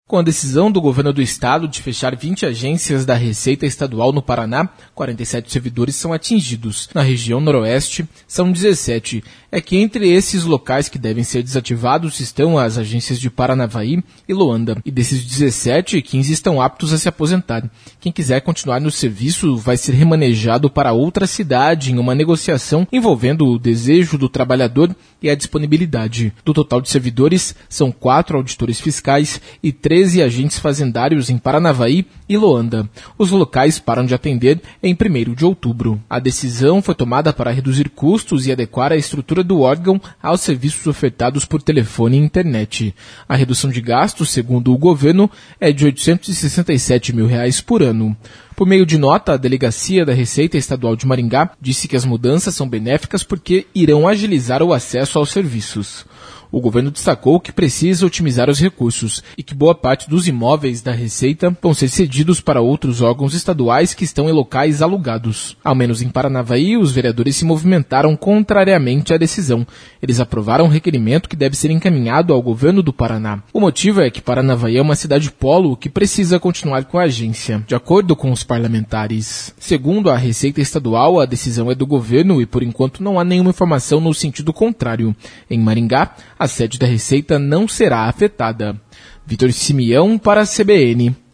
Com a decisão do governo do estado de fechar 20 agências da Receita Estadual no Paraná, 47 servidores são atingidos. Na região noroeste, são 17. É que entre esses locais que devem ser desativados estão as agências de Paranavaí e Loanda. E desses 17, 15 estão aptos a se aposentar. Quem quiser continuar no serviço vai ser remanejado para outra cidade em uma negociação envolvendo o desejo do trabalhador e a disponibilidade. Do total de servidores, são 4 auditores fiscais e 13 agentes fazendários em Paranavaí e Loanda. Os locais param de atender em 1º de outubro. A decisão foi tomada para reduzir custos e adequar a estrutura do órgão aos serviços ofertados por telefone e internet. A redução de gastos, segundo o governo, é de R$ 867 mil por ano. Por meio de nota, a Delegacia da Receita Estadual de Maringá disse que as mudanças são benéficas porque irão agilizar o acesso aos serviços. O governo destacou que precisa otimizar os recursos e que boa parte dos imóveis da Receita vão ser cedidos para outros órgãos estaduais que estão em locais alugados. Ao menos em Paranavaí, os vereadores se movimentaram contrariamente à decisão. Eles aprovaram um requerimento que deve ser encaminhado ao governo do Paraná. O motivo é que Paranavaí é uma cidade polo que precisa continuar com a agência, de acordo com os parlamentares. Segundo a Receita Estadual, a decisão é do governo e, por enquanto, não há nenhuma informação no sentido contrário. Em Maringá, a sede da Receita não será afetada. Vitor Simeão para a CBN.